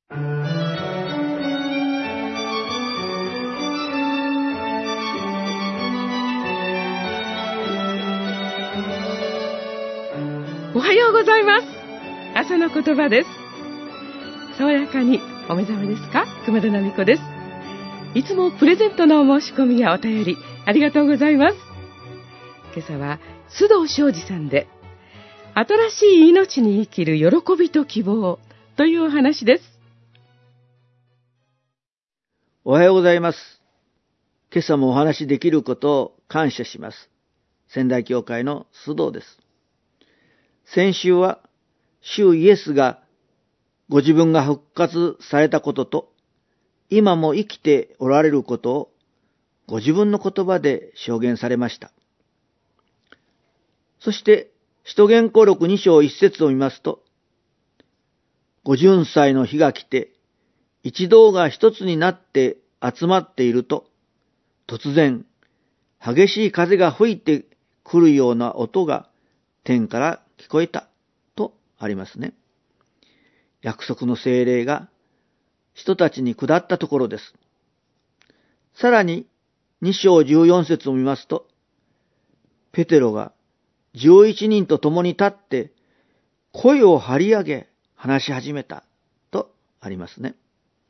おはようございます。朝の言葉です。爽やかにお目覚めですか？熊田奈美子です。いつもプレゼントのお申し込みやお便りありがとうございます。今朝は須藤昌司さんで、新しい命に生きる喜びと希望というお話です。 おはようございます。今朝もお話しできることを感謝します。仙台教会の須藤です。先週は主イエスがご自分が復活されたことと、今も生きておられることをご自分の言葉で証言されました。そして使徒言行録2章1節を見ますと、ご巡祭の日が来て一同が一つになって集まっていると、突然激しい風が吹いてくるような音が天から聞こえたとありますね。約束の聖霊が人たちに下ったところです。さらに2章14節を見ますと、ペテロが11人と共に立って声を張り上げ話し始めたとありますね。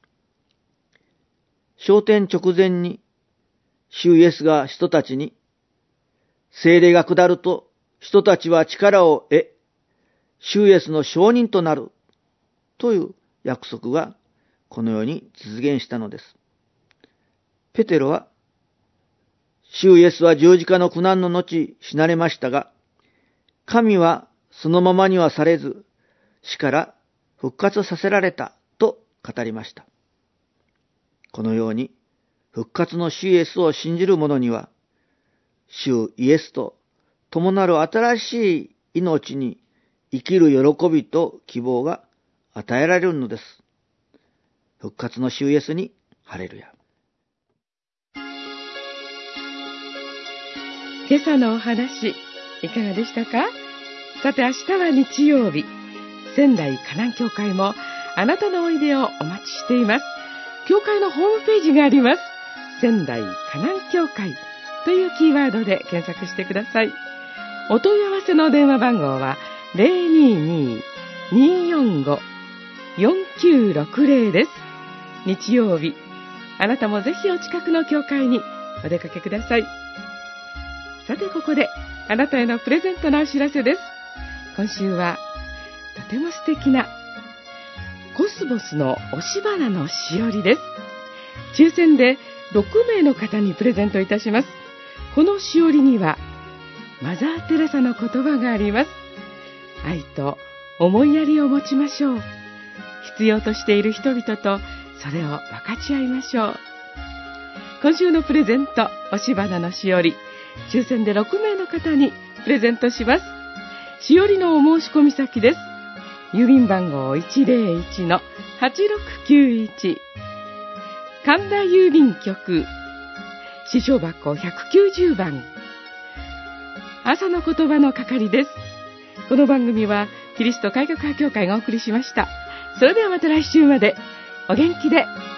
昇天直前に主イエスが人たちに、聖霊が下ると人たちは力を得、主イエスの証人となるという約束がこのように実現したのです。ペテロは、主イエスは十字架の苦難の後死なれましたが、神はそのままにはされず、死から復活させられたと語りました。このように復活の主イエスを信じる者には、主イエスと共なる新しい命に生きる喜びと希望が与えられるのです。復活の主イエスにハレルヤ。 今朝のお話いかがでしたか？さて明日は日曜日、仙台迦南教会もあなたのおいでをお待ちしています。教会のホームページがあります。仙台迦南教会というキーワードで検索してください。お問い合わせの電話番号は 022-245-4960 です。日曜日、あなたもぜひお近くの教会にお出かけください。さてここであなたへのプレゼントのお知らせです。今週はとても素敵なコスモスの押し花のしおりです。抽選で6名の方にプレゼントいたします。このしおりにはマザー・テレサの言葉があります。愛と思いやりを持ちましょう。必要としている人々とそれを分かち合いましょう。今週のプレゼント、押し花のしおり、抽選で6名の方にプレゼントします。しおりのお申し込み先です。郵便番号 101-8691 神田郵便局支所箱190番、朝の言葉の係です。この番組はキリスト改革派教会がお送りしました。それではまた来週までお元気で。